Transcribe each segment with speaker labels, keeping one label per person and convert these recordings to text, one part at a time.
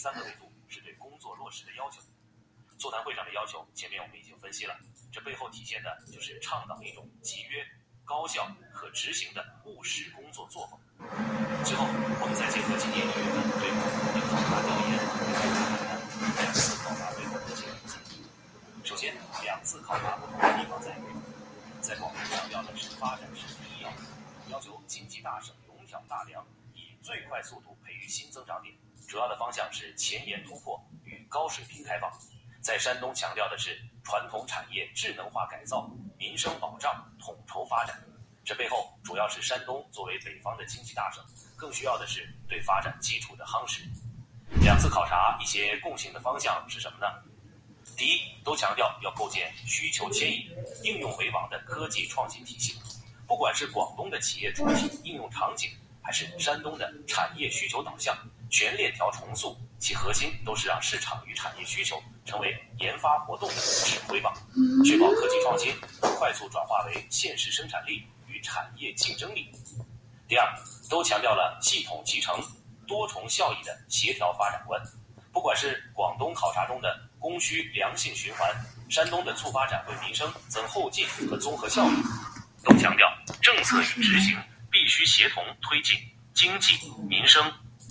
Speaker 1: 3个维度是对工作落实的要求。座谈会上的要求，前面我们已经分析了，这背后体现的就是倡导一种集约、高效、可执行的务实工作作风。最后，我们再结合今年1月份对广东的考察调研，来看看2次考察背后的一些理解。首先，2次考察不同的地方在于，在广东强调的是发展是第一要务，要求经济大省勇挑大梁，以最快速度培育新增长点，主要的方向是前沿突破与高水平开放。在山东强调的是传统产业智能化改造、民生保障统筹发展，这背后主要是山东作为北方的经济大省，更需要的是对发展基础的夯实。2次考察一些共性的方向是什么呢？第一，都强调要构建需求牵引、应用为王的科技创新体系。不管是广东的企业主体应用场景，还是山东的产业需求导向、全链条重塑，其核心都是让市场与产业需求成为研发活动的指挥棒，确保科技创新快速转化为现实生产力与产业竞争力。第二，都强调了系统集成、多重效益的协调发展观。不管是广东考察中的供需良性循环，山东的促发展为民生增后劲和综合效益，都强调政策与执行必须协同推进经济、民生、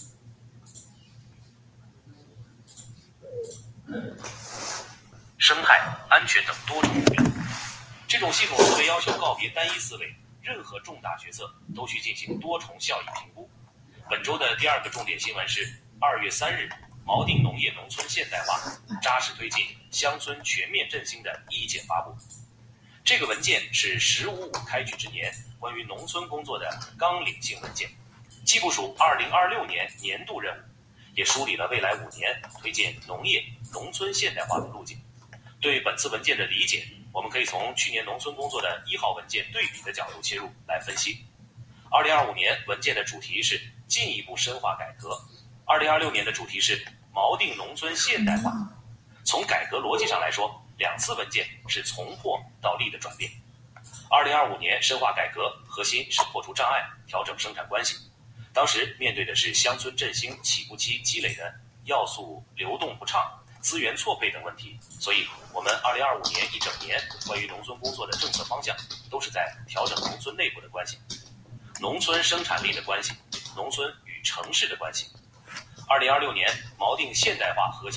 Speaker 1: 生态、安全等多重目标。这种系统思维要求告别单一思维，任何重大决策都需进行多重效益评估。本周的第2个重点新闻是2月3日，锚定农业农村现代化，扎实推进乡村全面振兴的意见发布。这个文件是“1055”开局之年关于农村工作的纲领性文件，既部署2026年年度任务，也梳理了未来5年推进农业农村现代化的路径。对本次文件的理解，我们可以从去年农村工作的1号文件对比的角度切入来分析。2025年文件的主题是进一步深化改革，2026年的主题是锚定农村现代化。从改革逻辑上来说，2次文件是从破到立的转变。2025年深化改革核心是破除障碍，调整生产关系。当时面对的是乡村振兴起步期积累的要素流动不畅、资源错配等问题，所以我们2025年1整年关于农村工作的政策方向都是在调整农村内部的关系，农村生产力的关系，农村与城市的关系。2026年锚定现代化核心